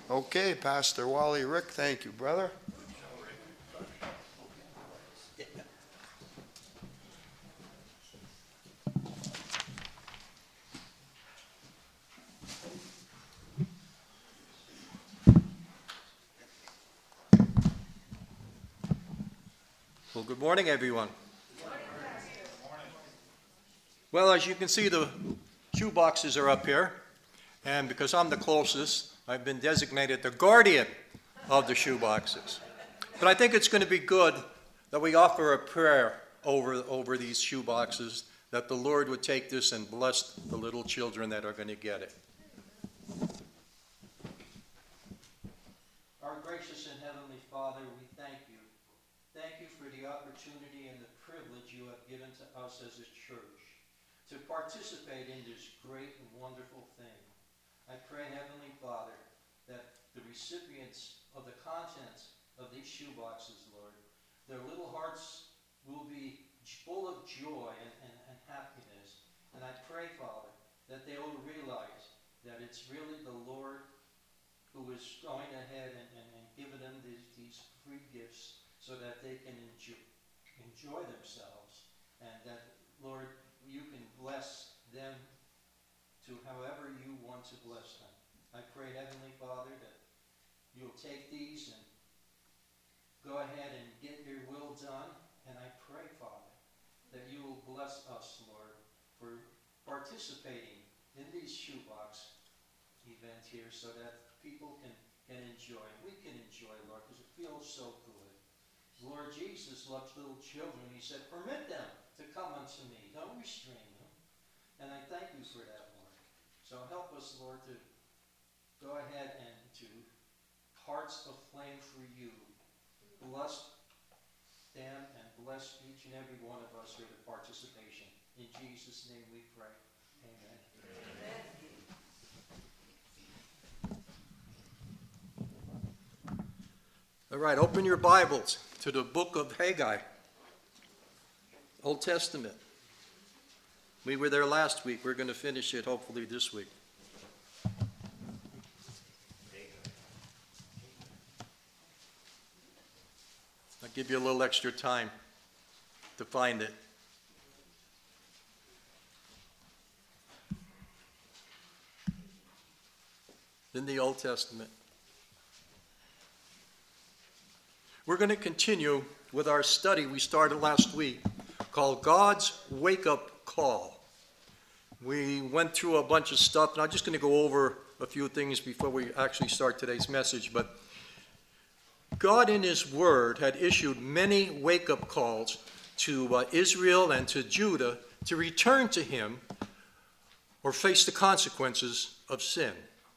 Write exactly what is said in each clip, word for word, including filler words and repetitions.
Okay, Pastor Wally Rick, thank you, brother. Well, good morning, everyone. Good morning. Well, as you can see, the shoe boxes are up here, and because I'm the closest, I've been designated the guardian of the shoe boxes. But I think it's going to be good that we offer a prayer over, over these shoe boxes, that the Lord would take this and bless the little children that are going to get it. Our gracious and heavenly Father, we thank you. Thank you for the opportunity and the privilege you have given to us as a church to participate in this great and wonderful thing. I pray, Heavenly Father, that the recipients of the contents of these shoe boxes, Lord, their little hearts will be full of joy and, and, and happiness. And I pray, Father, that they will realize that it's really the Lord who is going ahead and, and, and giving them these, these free gifts so that they can enjoy, enjoy themselves, and that, Lord, you can bless them to however you want to bless them. I pray, Heavenly Father, that you'll take these and go ahead and get your will done, and I pray, Father, that you will bless us, Lord, for participating in these shoebox event here so that people can, can enjoy. We can enjoy, Lord, because it feels so good. Lord Jesus loves little children. He said, permit them to come unto me. Don't restrain them. And I thank you for that, Lord. So help us, Lord, to go ahead and to hearts aflame for you. Bless them and bless each and every one of us here, the participation. In Jesus' name we pray. Amen. Amen. All right, open your Bibles to the book of Haggai, Old Testament. We were there last week. We're going to finish it hopefully this week. I'll give you a little extra time to find it. In the Old Testament. We're going to continue with our study we started last week called God's Wake-Up Call. We went through a bunch of stuff, and I'm just going to go over a few things before we actually start today's message. But God in his word had issued many wake-up calls to uh, Israel and to Judah to return to him or face the consequences of sin.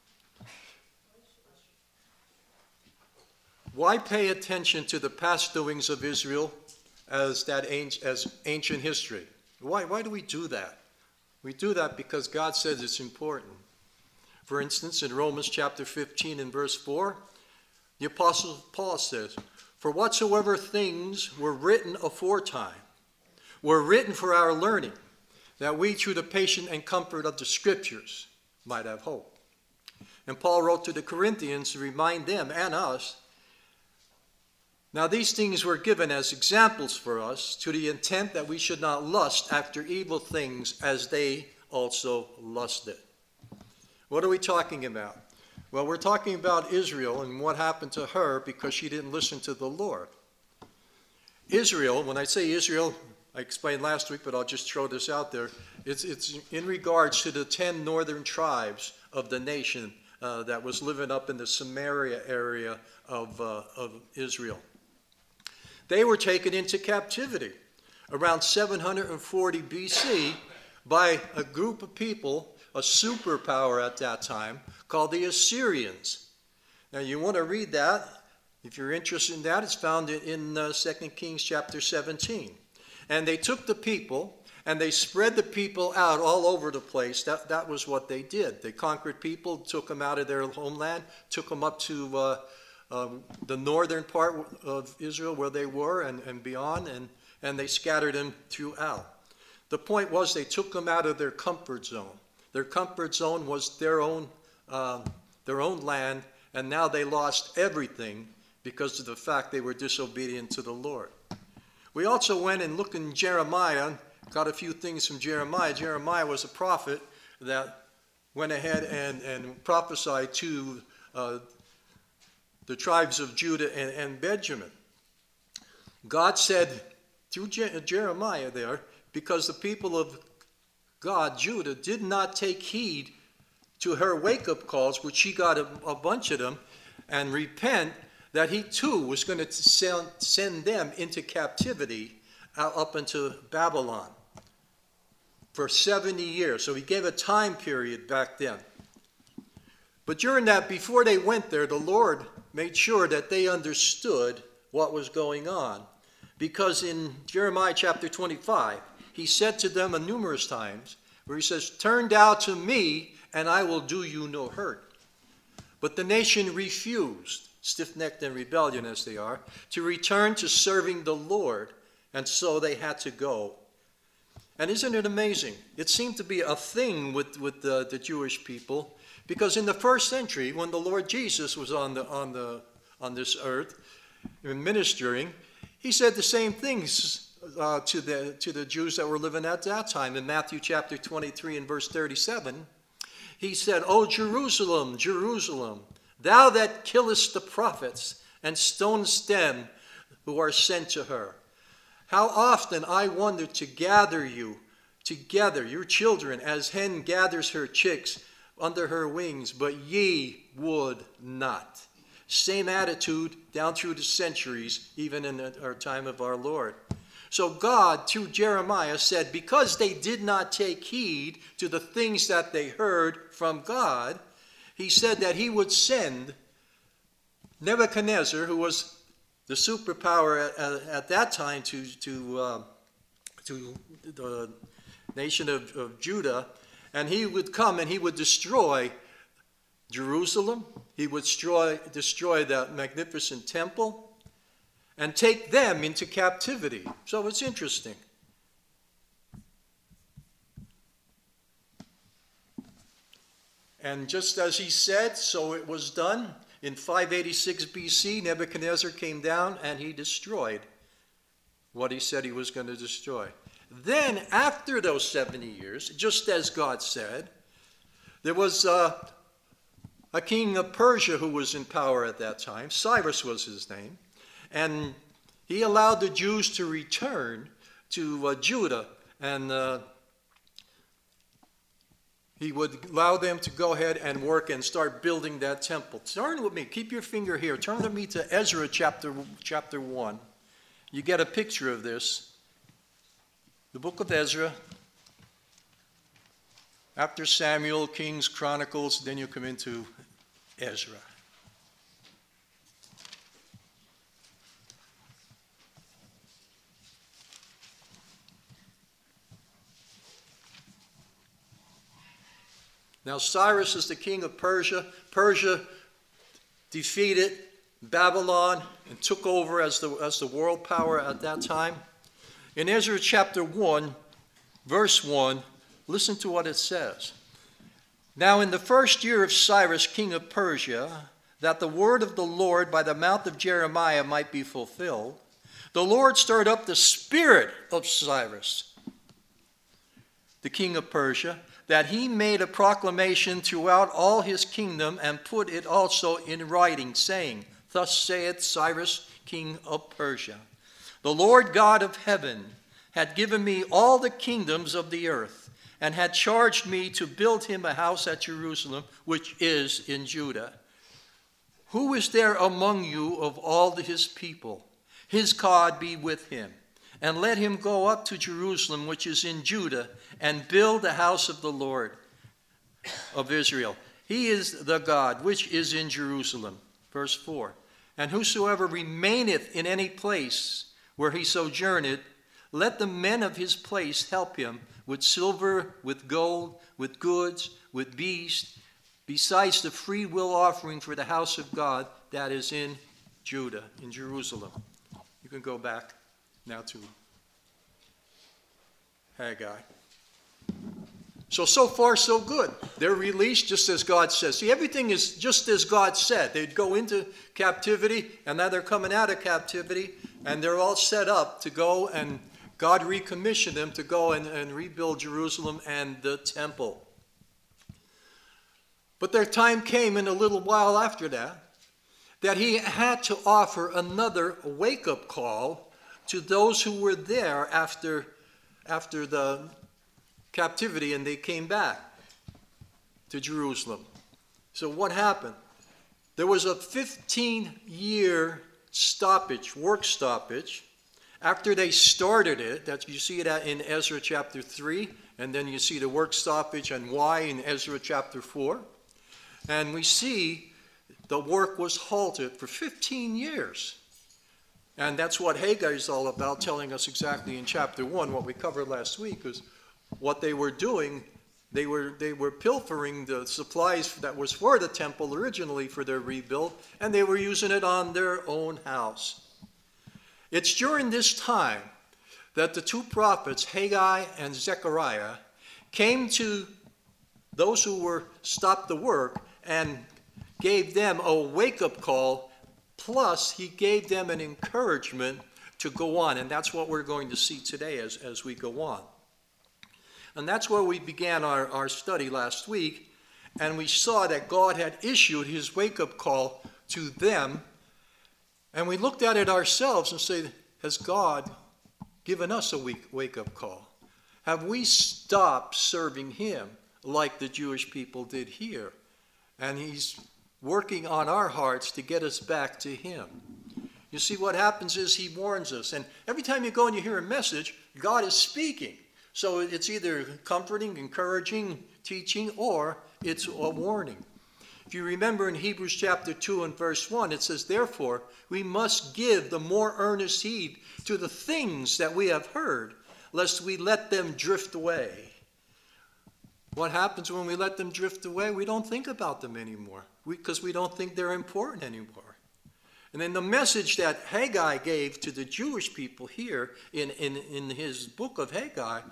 Why pay attention to the past doings of Israel as that as ancient history? Why, why do we do that? We do that because God says it's important. For instance, in Romans chapter fifteen and verse four, the Apostle Paul says, for whatsoever things were written aforetime were written for our learning, that we through the patience and comfort of the Scriptures might have hope. And Paul wrote to the Corinthians to remind them and us, now these things were given as examples for us, to the intent that we should not lust after evil things as they also lusted. What are we talking about? Well, we're talking about Israel and what happened to her because she didn't listen to the Lord. Israel, when I say Israel, I explained last week, but I'll just throw this out there. It's, it's in regards to the ten northern tribes of the nation uh, that was living up in the Samaria area of, uh, of Israel. They were taken into captivity around seven hundred forty B C by a group of people, a superpower at that time, called the Assyrians. Now you want to read that. If you're interested in that, it's found in uh, Second Kings chapter seventeen. And they took the people and they spread the people out all over the place. That, that was what they did. They conquered people, took them out of their homeland, took them up to uh, uh, the northern part of Israel where they were and, and beyond, and, and they scattered them throughout. The point was they took them out of their comfort zone. Their comfort zone was their own, uh, their own land, and now they lost everything because of the fact they were disobedient to the Lord. We also went and looked in Jeremiah, got a few things from Jeremiah. Jeremiah was a prophet that went ahead and, and prophesied to uh, the tribes of Judah and, and Benjamin. God said through Je- Jeremiah there, because the people of God, Judah, did not take heed to her wake-up calls, which she got a, a bunch of them, and repent, that he too was going to send, send them into captivity uh, up into Babylon for seventy years. So he gave a time period back then. But during that, before they went there, the Lord made sure that they understood what was going on. Because in Jeremiah chapter twenty-five, he said to them numerous times, where he says, "Turn thou to me, and I will do you no hurt." But the nation refused, stiff-necked and rebellious as they are, to return to serving the Lord, and so they had to go. And isn't it amazing? It seemed to be a thing with, with the, the Jewish people, because in the first century, when the Lord Jesus was on, the, on, the, on this earth, ministering, he said the same things uh, to, the, to the Jews that were living at that time. In Matthew chapter twenty-three and verse thirty-seven, he said, "O Jerusalem, Jerusalem, thou that killest the prophets and stonest them who are sent to her. How often I wondered to gather you together, your children, as hen gathers her chicks under her wings, but ye would not." Same attitude down through the centuries, even in our time of our Lord. So God, through Jeremiah, said because they did not take heed to the things that they heard from God, he said that he would send Nebuchadnezzar, who was the superpower at, at that time to, to, uh, to the nation of, of Judah, and he would come and he would destroy Jerusalem. He would destroy, destroy that magnificent temple and take them into captivity. So it's interesting. And just as he said, so it was done. In five eighty-six B C, Nebuchadnezzar came down and he destroyed what he said he was going to destroy. Then, after those seventy years, just as God said, there was uh, a king of Persia who was in power at that time. Cyrus was his name. And he allowed the Jews to return to uh, Judah, and uh, he would allow them to go ahead and work and start building that temple. Turn with me. Keep your finger here. Turn with me to Ezra chapter, chapter one. You get a picture of this. The book of Ezra. After Samuel, Kings, Chronicles, then you come into Ezra. Now Cyrus is the king of Persia. Persia defeated Babylon and took over as the, as the world power at that time. In Ezra chapter one, verse one, listen to what it says. "Now in the first year of Cyrus, king of Persia, that the word of the Lord by the mouth of Jeremiah might be fulfilled, the Lord stirred up the spirit of Cyrus, the king of Persia, that he made a proclamation throughout all his kingdom and put it also in writing, saying, Thus saith Cyrus, king of Persia, the Lord God of heaven had given me all the kingdoms of the earth, and had charged me to build him a house at Jerusalem, which is in Judah. Who is there among you of all his people? His God be with him. And let him go up to Jerusalem, which is in Judah, and build the house of the Lord of Israel. He is the God which is in Jerusalem." Verse four. "And whosoever remaineth in any place where he sojourneth, let the men of his place help him with silver, with gold, with goods, with beasts, besides the free will offering for the house of God that is in Judah," in Jerusalem. You can go back now to Haggai. So, so far, so good. They're released just as God says. See, everything is just as God said. They'd go into captivity, and now they're coming out of captivity, and they're all set up to go, and God recommissioned them to go and, and rebuild Jerusalem and the temple. But their time came in a little while after that, that he had to offer another wake-up call to those who were there after, after the captivity, and they came back to Jerusalem. So what happened? There was a fifteen-year stoppage, work stoppage, after they started it. That you see it in Ezra chapter three, and then you see the work stoppage and why in Ezra chapter four. And we see the work was halted for fifteen years. And that's what Haggai is all about, telling us exactly in chapter one, what we covered last week, is what they were doing. They were, they were pilfering the supplies that was for the temple originally for their rebuild, and they were using it on their own house. It's during this time that the two prophets, Haggai and Zechariah, came to those who were stopped the work and gave them a wake-up call, plus he gave them an encouragement to go on. And that's what we're going to see today as, as we go on. And that's where we began our, our study last week, and we saw that God had issued his wake-up call to them, and we looked at it ourselves and said, has God given us a wake-up call? Have we stopped serving him like the Jewish people did here? And he's working on our hearts to get us back to him. You see, what happens is he warns us, and every time you go and you hear a message, God is speaking. So it's either comforting, encouraging, teaching, or it's a warning. If you remember in Hebrews chapter two and verse one, it says, therefore, we must give the more earnest heed to the things that we have heard, lest we let them drift away. What happens when we let them drift away? We don't think about them anymore, because we, we don't think they're important anymore. And then the message that Haggai gave to the Jewish people here in, in, in his book of Haggai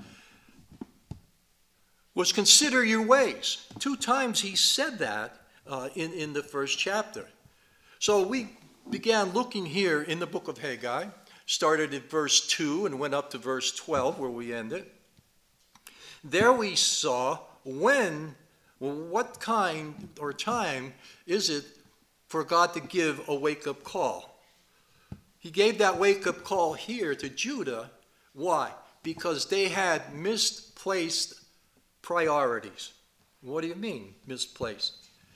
was consider your ways. Two times he said that uh, in, in the first chapter. So we began looking here in the book of Haggai, started at verse two and went up to verse twelve where we ended. There we saw when, well, what kind or time is it for God to give a wake-up call? He gave that wake-up call here to Judah. Why? Because they had misplaced priorities. What do you mean, misplaced?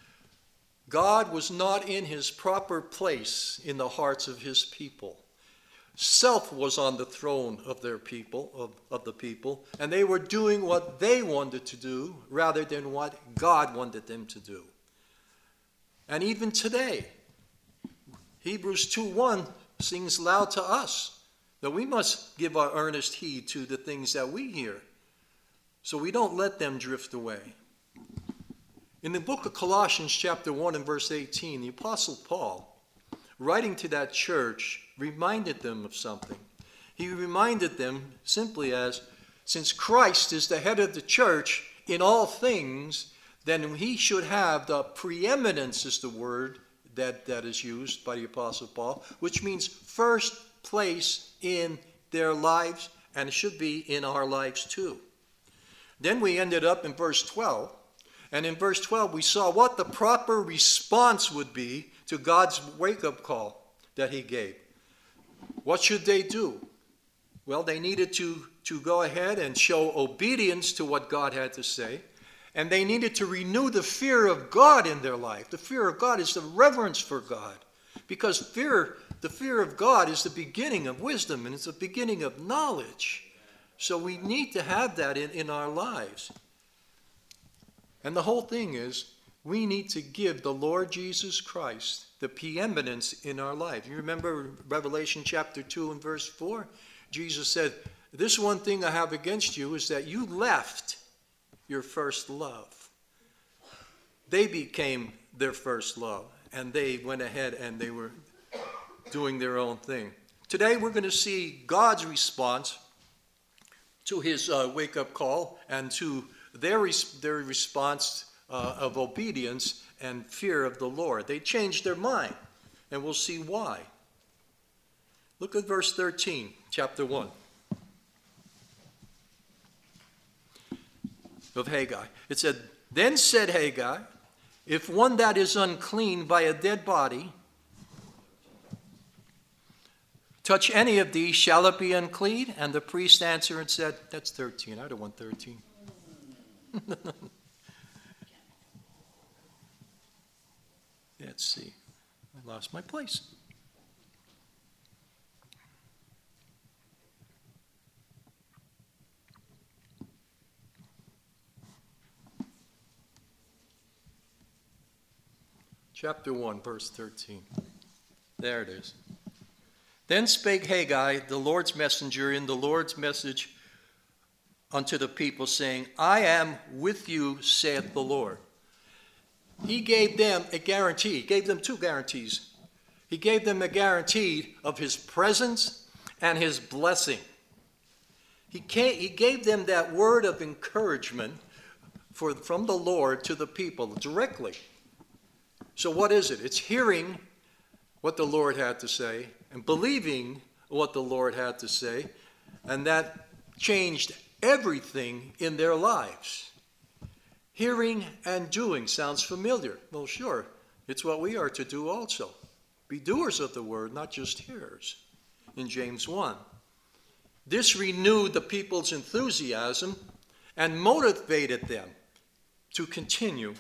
God was not in his proper place in the hearts of his people. Self was on the throne of their people, of, of the people, and they were doing what they wanted to do rather than what God wanted them to do. And even today, Hebrews two one sings loud to us that we must give our earnest heed to the things that we hear, so we don't let them drift away. In the book of Colossians chapter one and verse eighteen, the Apostle Paul, writing to that church, reminded them of something. He reminded them simply as, since Christ is the head of the church in all things, then he should have the preeminence, is the word that, that is used by the Apostle Paul, which means first place in their lives, and it should be in our lives too. Then we ended up in verse twelve, and in verse twelve we saw what the proper response would be to God's wake-up call that he gave. What should they do? Well, they needed to, to go ahead and show obedience to what God had to say. And they needed to renew the fear of God in their life. The fear of God is the reverence for God. Because fear, the fear of God is the beginning of wisdom, and it's the beginning of knowledge. So we need to have that in, in our lives. And the whole thing is, we need to give the Lord Jesus Christ the preeminence in our life. You remember Revelation chapter two and verse four? Jesus said, this one thing I have against you is that you left your first love. They became their first love, and they went ahead and they were doing their own thing. Today we're going to see God's response to his uh, wake-up call and to their, res their response uh, of obedience and fear of the Lord. They changed their mind, and we'll see why. Look at verse thirteen, chapter one of Haggai. It said, "Then said Haggai, if one that is unclean by a dead body touch any of these, shall it be unclean?" And the priest answered and said, that's thirteen. I don't want thirteen. Let's see. I lost my place. Chapter one, verse thirteen. There it is. Then spake Haggai, the Lord's messenger, in the Lord's message unto the people, saying, I am with you, saith the Lord. He gave them a guarantee. He gave them two guarantees. He gave them a guarantee of his presence and his blessing. He, came, he gave them that word of encouragement for, from the Lord to the people directly. So what is it? It's hearing what the Lord had to say and believing what the Lord had to say, and that changed everything in their lives. Hearing and doing sounds familiar. Well, sure, it's what we are to do also. Be doers of the word, not just hearers, in James one. This renewed the people's enthusiasm and motivated them to continue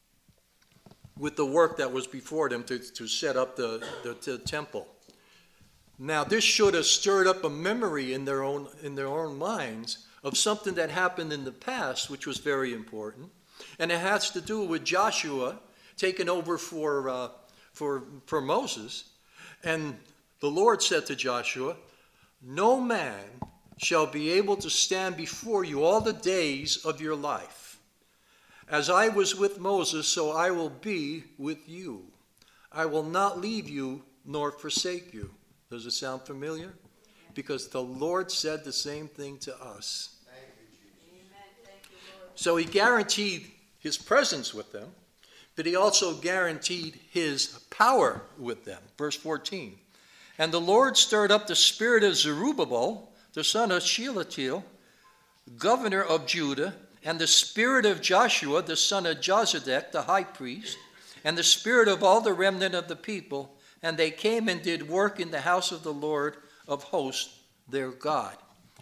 with the work that was before them to, to set up the, the, the temple. Now, this should have stirred up a memory in their own, in their own minds of something that happened in the past, which was very important. And it has to do with Joshua taking over for, uh, for, for Moses. And the Lord said to Joshua, no man shall be able to stand before you all the days of your life. As I was with Moses, so I will be with you. I will not leave you nor forsake you. Does it sound familiar? Because the Lord said the same thing to us. Thank you, Jesus. Amen. Thank you, Lord. So he guaranteed his presence with them, but he also guaranteed his power with them. Verse fourteen. And the Lord stirred up the spirit of Zerubbabel, the son of Shealtiel, governor of Judah, and the spirit of Joshua, the son of Jozadak, the high priest, and the spirit of all the remnant of the people, and they came and did work in the house of the Lord of hosts, their God.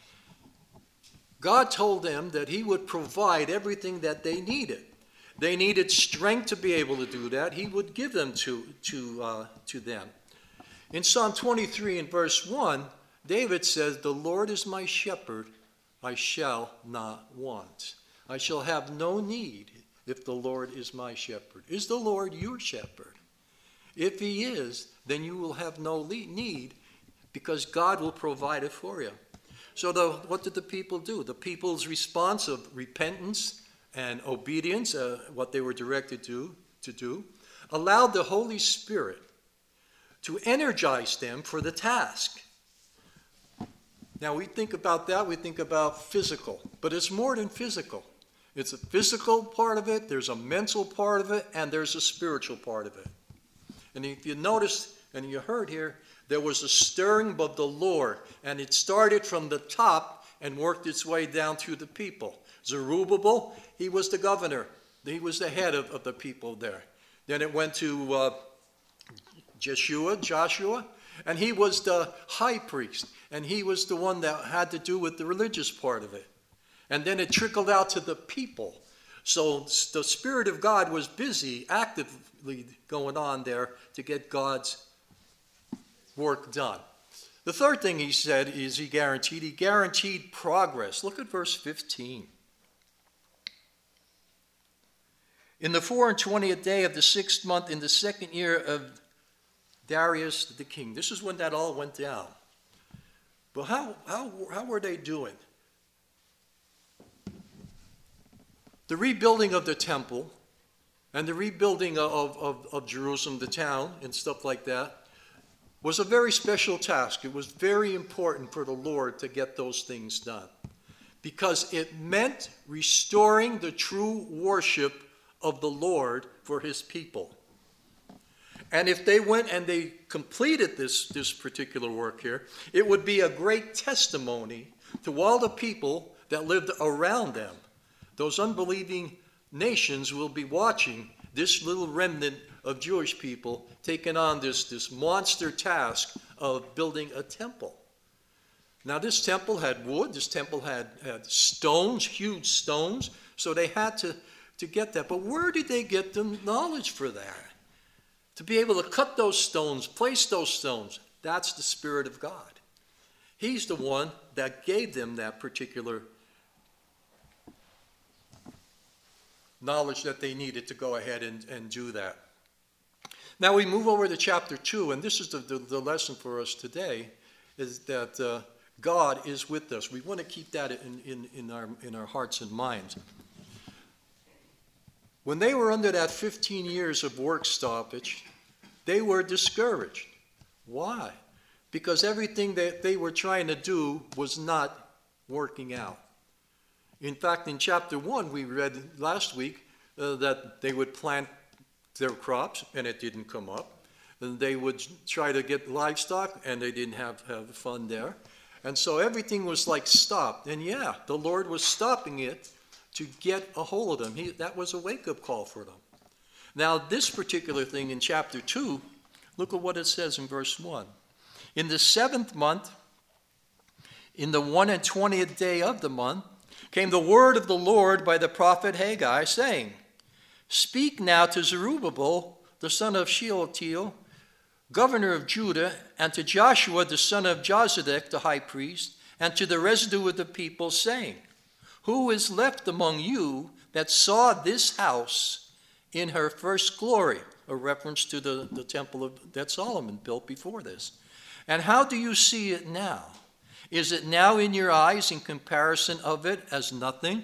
God told them that he would provide everything that they needed. They needed strength to be able to do that. He would give them to, to, uh, to them. In Psalm twenty-three and verse one, David says, the Lord is my shepherd, I shall not want. I shall have no need if the Lord is my shepherd. Is the Lord your shepherd? If he is, then you will have no need because God will provide it for you. So the, what did the people do? The people's response of repentance and obedience, uh, what they were directed to, to do, allowed the Holy Spirit to energize them for the task. Now we think about that, we think about physical, but it's more than physical. It's a physical part of it, there's a mental part of it, and there's a spiritual part of it. And if you noticed, and you heard here, there was a stirring of the Lord, and it started from the top and worked its way down through the people. Zerubbabel, he was the governor. He was the head of, of the people there. Then it went to uh, Joshua, Joshua, and he was the high priest, and he was the one that had to do with the religious part of it. And then it trickled out to the people. So the Spirit of God was busy, actively going on there to get God's work done. The third thing he said is he guaranteed, he guaranteed progress. Look at verse fifteen. In the four and twentieth day of the sixth month, in the second year of Darius the king. This is when that all went down. But how, how, how were they doing? The rebuilding of the temple and the rebuilding of, of, of Jerusalem, the town, and stuff like that, was a very special task. It was very important for the Lord to get those things done. because it meant restoring the true worship of the Lord for his people. And if they went and they completed this, this particular work here, it would be a great testimony to all the people that lived around them. Those unbelieving nations will be watching this little remnant of Jewish people taking on this, this monster task of building a temple. Now, this temple had wood, this temple had, had stones, huge stones, so they had to, to get that. But where did they get the knowledge for that? To be able to cut those stones, place those stones, that's the Spirit of God. He's the one that gave them that particular knowledge that they needed to go ahead and, and do that. Now we move over to chapter two, and this is the, the, the lesson for us today, is that uh, God is with us. We want to keep that in, in, in, our, in our hearts and minds. When they were under that fifteen years of work stoppage, they were discouraged. Why? Because everything that they were trying to do was not working out. In fact, in chapter one, we read last week uh, that they would plant their crops, and it didn't come up. And they would try to get livestock, and they didn't have, have fun there. And so everything was like stopped. And yeah, the Lord was stopping it to get a hold of them. He, that was a wake-up call for them. Now, this particular thing in chapter two, look at what it says in verse one. In the seventh month, in the one and twentieth day of the month, came the word of the Lord by the prophet Haggai, saying, Speak now to Zerubbabel, the son of Shealtiel, governor of Judah, and to Joshua, the son of Jozadak, the high priest, and to the residue of the people, saying, Who is left among you that saw this house in her first glory? A reference to the, the temple of, that Solomon built before this. And how do you see it now? Is it now in your eyes in comparison of it as nothing?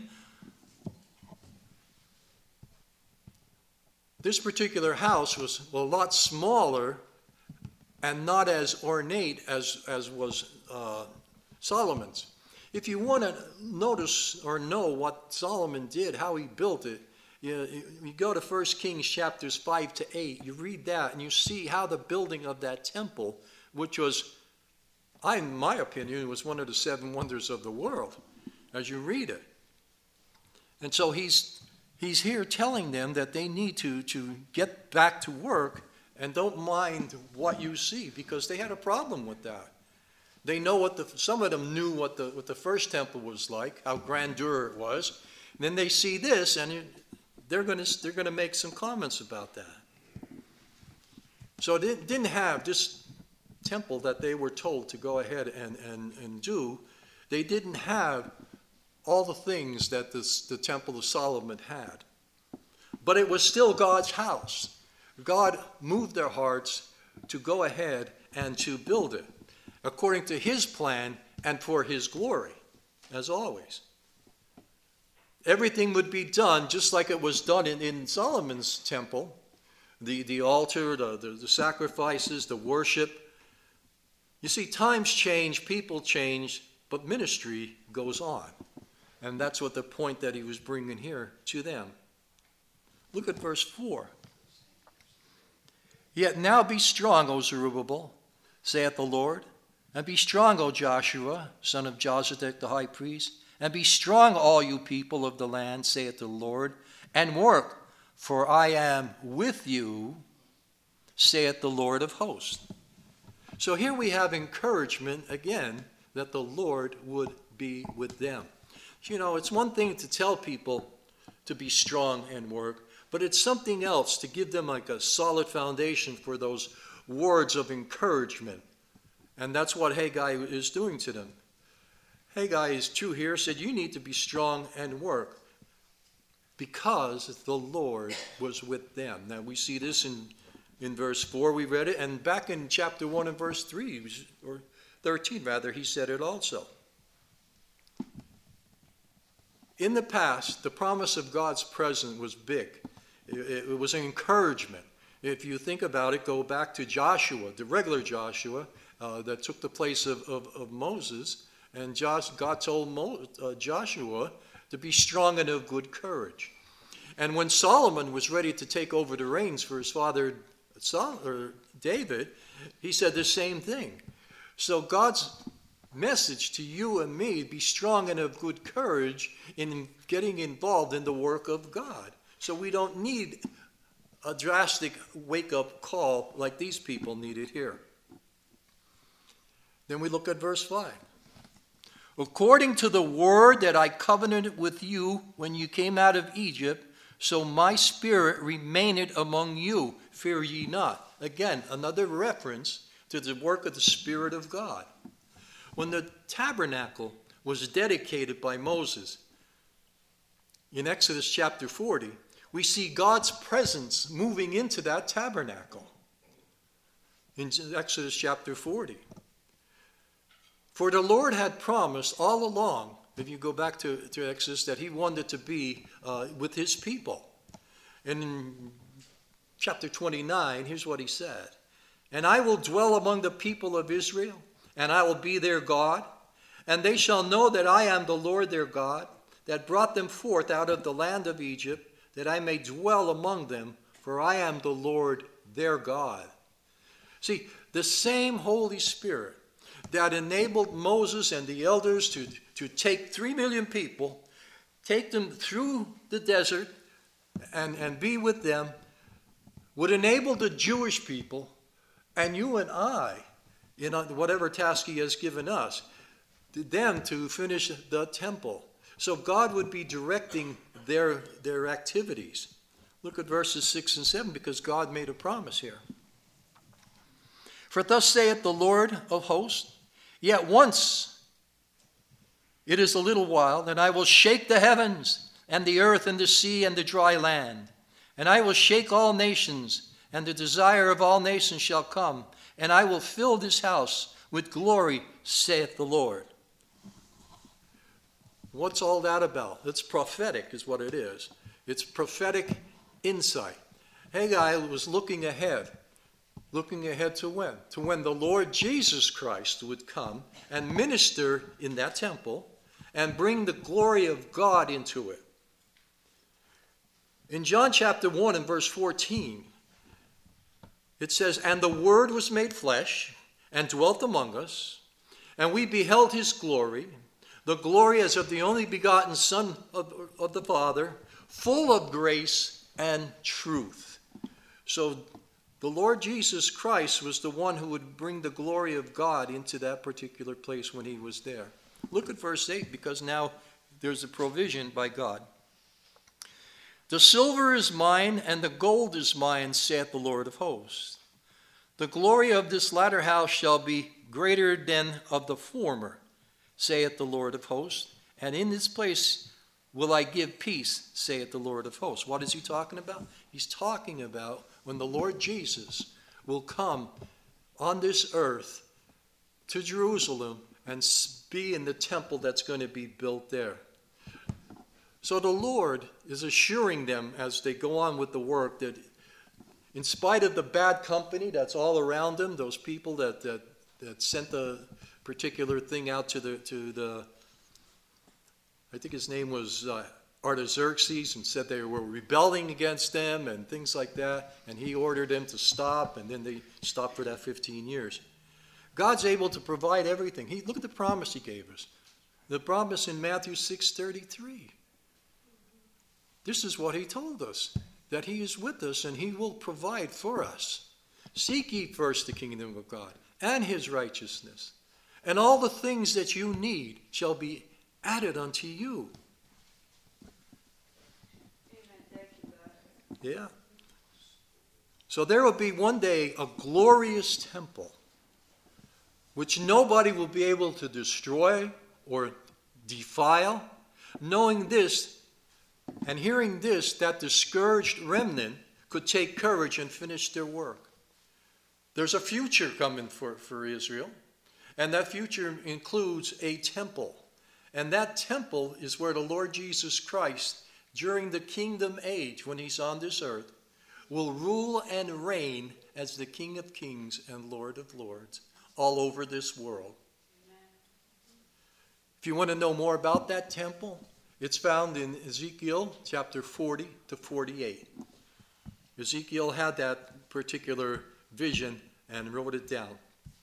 This particular house was a lot smaller and not as ornate as, as was uh, Solomon's. If you want to notice or know what Solomon did, how he built it, you, you go to First Kings chapters five to eight, you read that, and you see how the building of that temple, which was, I, in my opinion, was one of the seven wonders of the world, as you read it. And so he's, he's here telling them that they need to, to get back to work and don't mind what you see, because they had a problem with that. They know what the, some of them knew what the, what the first temple was like, how grandeur it was. And then they see this, and it, they're going to they're going to make some comments about that. So they didn't have this temple that they were told to go ahead and, and, and do. They didn't have all the things that this, the Temple of Solomon had. But it was still God's house. God moved their hearts to go ahead and to build it according to his plan and for his glory, as always. Everything would be done just like it was done in, in Solomon's temple. The, the altar, the, the, the sacrifices, the worship. You see, times change, people change, but ministry goes on. And that's what the point that he was bringing here to them. Look at verse four. Yet now be strong, O Zerubbabel, saith the Lord, and be strong, O Joshua, son of Jozadak the high priest, and be strong, all you people of the land, saith the Lord, and work, for I am with you, saith the Lord of hosts. So here we have encouragement, again, that the Lord would be with them. You know, it's one thing to tell people to be strong and work, but it's something else to give them like a solid foundation for those words of encouragement. And that's what Haggai is doing to them. Haggai is true here, said you need to be strong and work because the Lord was with them. Now we see this in, in verse four, we read it, and back in chapter one and verse three, or thirteen rather, he said it also. In the past, the promise of God's presence was big. It, it was an encouragement. If you think about it, go back to Joshua, the regular Joshua, uh, that took the place of, of, of Moses, And Josh, God told Mo, uh, Joshua to be strong and of good courage. And when Solomon was ready to take over the reins for his father Sol, or David, he said the same thing. So God's message to you and me, be strong and of good courage in getting involved in the work of God. So we don't need a drastic wake-up call like these people needed here. Then we look at verse five. According to the word that I covenanted with you when you came out of Egypt, so my spirit remaineth among you. Fear ye not. Again, another reference to the work of the Spirit of God. When the tabernacle was dedicated by Moses, in Exodus chapter forty, we see God's presence moving into that tabernacle. In Exodus chapter forty. For the Lord had promised all along, if you go back to, to Exodus, that he wanted to be uh, with his people. And in chapter twenty-nine, here's what he said. And I will dwell among the people of Israel, and I will be their God, and they shall know that I am the Lord their God, that brought them forth out of the land of Egypt, that I may dwell among them, for I am the Lord their God. See, the same Holy Spirit that enabled Moses and the elders to, to take three million people, take them through the desert, and, and be with them, would enable the Jewish people, and you and I, in whatever task he has given us, them to finish the temple. So God would be directing their, their activities. Look at verses six and seven, because God made a promise here. For thus saith the Lord of hosts, yet once it is a little while, and I will shake the heavens, and the earth, and the sea, and the dry land. And I will shake all nations, and the desire of all nations shall come, and I will fill this house with glory, saith the Lord. What's all that about? It's prophetic is what it is. It's prophetic insight. Haggai was looking ahead. Looking ahead to when? To when the Lord Jesus Christ would come and minister in that temple and bring the glory of God into it. In John chapter one and verse fourteen, it says, and the Word was made flesh and dwelt among us, and we beheld his glory, the glory as of the only begotten Son of, of the Father, full of grace and truth. So the Lord Jesus Christ was the one who would bring the glory of God into that particular place when he was there. Look at verse eight, because now there's a provision by God. The silver is mine, and the gold is mine, saith the Lord of hosts. The glory of this latter house shall be greater than of the former, saith the Lord of hosts. And in this place will I give peace, saith the Lord of hosts. What is he talking about? He's talking about when the Lord Jesus will come on this earth to Jerusalem and be in the temple that's going to be built there. So the Lord is assuring them as they go on with the work that in spite of the bad company that's all around them, those people that, that, that sent the particular thing out to the, to the I think his name was uh, Artaxerxes, and said they were rebelling against them and things like that, and he ordered them to stop, and then they stopped for that fifteen years. God's able to provide everything. He, look at the promise he gave us. The promise in Matthew six thirty-three. This is what he told us, that he is with us and he will provide for us. Seek ye first the kingdom of God and his righteousness, and all the things that you need shall be added unto you. Amen. Thank you, God. Yeah. So there will be one day a glorious temple which nobody will be able to destroy or defile. Knowing this and hearing this, that discouraged remnant could take courage and finish their work. There's a future coming for, for Israel, and that future includes a temple. And that temple is where the Lord Jesus Christ, during the kingdom age, when he's on this earth, will rule and reign as the King of Kings and Lord of Lords all over this world. If you want to know more about that temple, it's found in Ezekiel chapter forty to forty-eight. Ezekiel had that particular vision and wrote it down.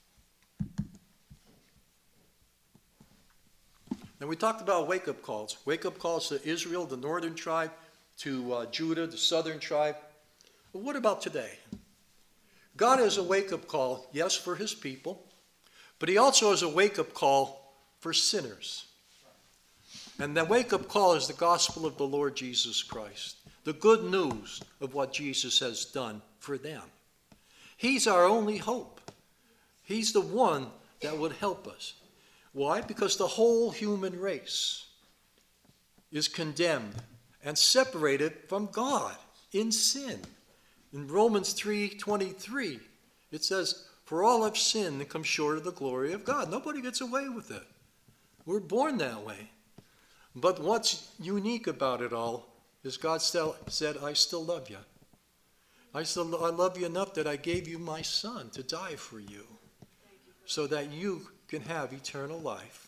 And we talked about wake-up calls. Wake-up calls to Israel, the northern tribe, to uh, Judah, the southern tribe. But what about today? God has a wake-up call, yes, for his people, but he also has a wake-up call for sinners. And that wake-up call is the gospel of the Lord Jesus Christ, the good news of what Jesus has done for them. He's our only hope. He's the one that would help us. Why? Because the whole human race is condemned and separated from God in sin. In Romans three twenty-three, it says, "For all have sinned and come short of the glory of God." Nobody gets away with it. We're born that way. But what's unique about it all is God still said, "I still love you. I still I love you enough that I gave you my son to die for you, so that you can have eternal life."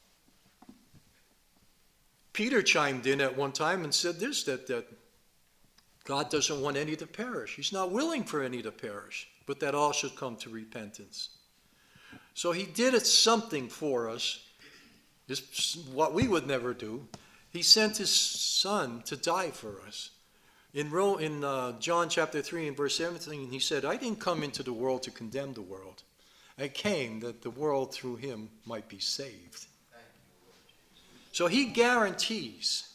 Peter chimed in at one time and said this, that, that God doesn't want any to perish. He's not willing for any to perish, but that all should come to repentance. So he did it something for us, is what we would never do. He sent his son to die for us. In, Ro- in uh, John chapter three and verse seventeen, he said, "I didn't come into the world to condemn the world. I came that the world through him might be saved." So he guarantees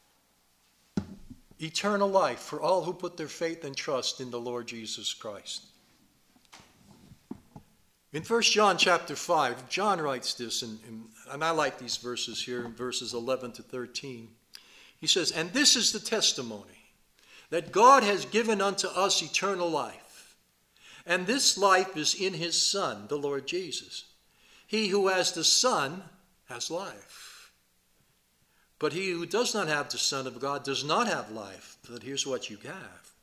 eternal life for all who put their faith and trust in the Lord Jesus Christ. In First John chapter five, John writes this, and, and, and I like these verses here, in verses eleven to thirteen. He says, "And this is the testimony, that God has given unto us eternal life, and this life is in his Son, the Lord Jesus. He who has the Son has life. But he who does not have the Son of God does not have life." But here's what you have.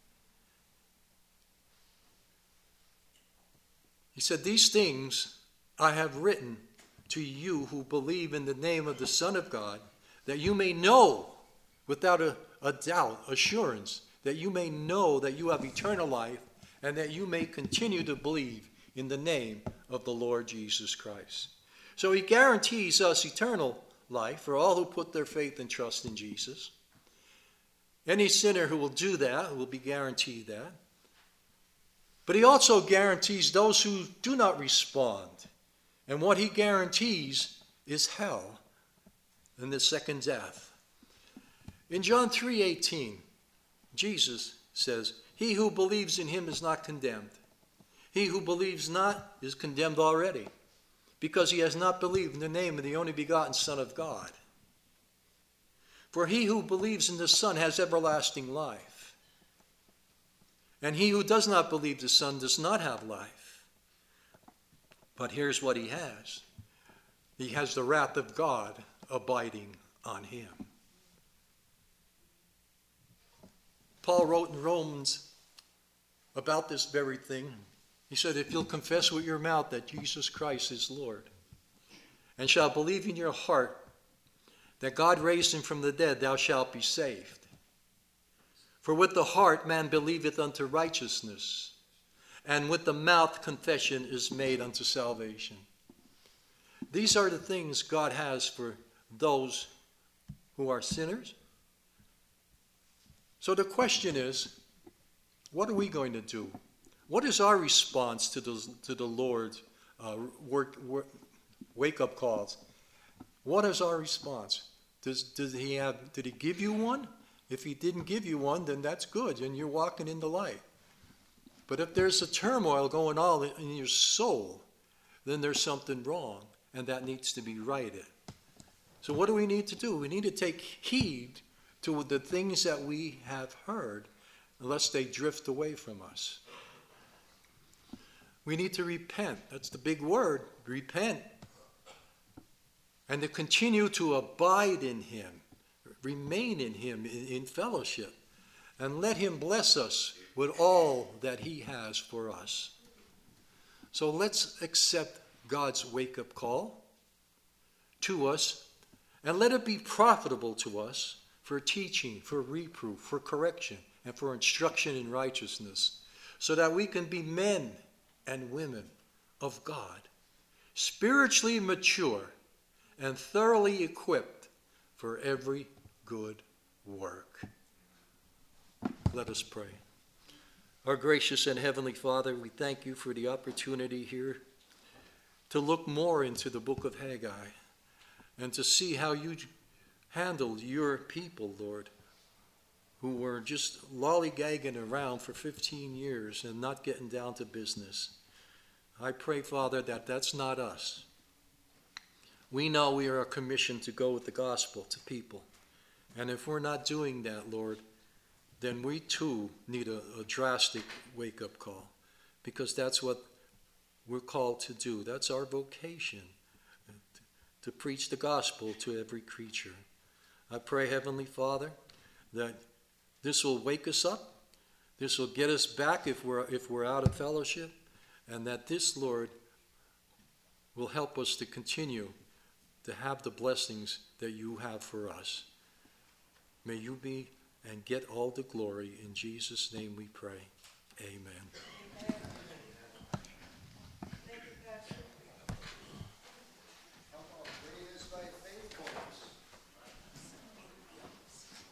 He said, "These things I have written to you who believe in the name of the Son of God, that you may know without a, a doubt, assurance, that you may know that you have eternal life, and that you may continue to believe in the name of the Lord Jesus Christ." So he guarantees us eternal life for all who put their faith and trust in Jesus. Any sinner who will do that will be guaranteed that. But he also guarantees those who do not respond. And what he guarantees is hell and the second death. In John three eighteen, Jesus says, "He who believes in him is not condemned. He who believes not is condemned already, because he has not believed in the name of the only begotten Son of God. For he who believes in the Son has everlasting life. And he who does not believe the Son does not have life. But here's what he has. He has the wrath of God abiding on him." Paul wrote in Romans about this very thing. He said, "If you'll confess with your mouth that Jesus Christ is Lord, and shall believe in your heart that God raised him from the dead, thou shalt be saved. For with the heart man believeth unto righteousness, and with the mouth confession is made unto salvation." These are the things God has for those who are sinners. So the question is, what are we going to do? What is our response to the, to the Lord's uh, work, work, wake-up calls? What is our response? Does, does he have, did he give you one? If he didn't give you one, then that's good, and you're walking in the light. But if there's a turmoil going on in your soul, then there's something wrong, and that needs to be righted. So what do we need to do? We need to take heed to the things that we have heard, lest they drift away from us. We need to repent. That's the big word, repent. And to continue to abide in him, remain in him in, in fellowship, and let him bless us with all that he has for us. So let's accept God's wake-up call to us And let it be profitable to us for teaching, for reproof, for correction, and for instruction in righteousness, so that we can be men and women of God, spiritually mature and thoroughly equipped for every good work. Let us pray. Our gracious and heavenly Father, we thank you for the opportunity here to look more into the book of Haggai and to see how you handled your people, Lord, who were just lollygagging around for fifteen years and not getting down to business. I pray, Father, that that's not us. We know we are commissioned to go with the gospel to people. And if we're not doing that, Lord, then we too need a, a drastic wake-up call, because that's what we're called to do. That's our vocation, to, to preach the gospel to every creature. I pray, Heavenly Father, that this will wake us up, this will get us back if we're, if we're out of fellowship, and that this, Lord, will help us to continue to have the blessings that you have for us. May you be and get all the glory. In Jesus' name we pray. Amen. Amen.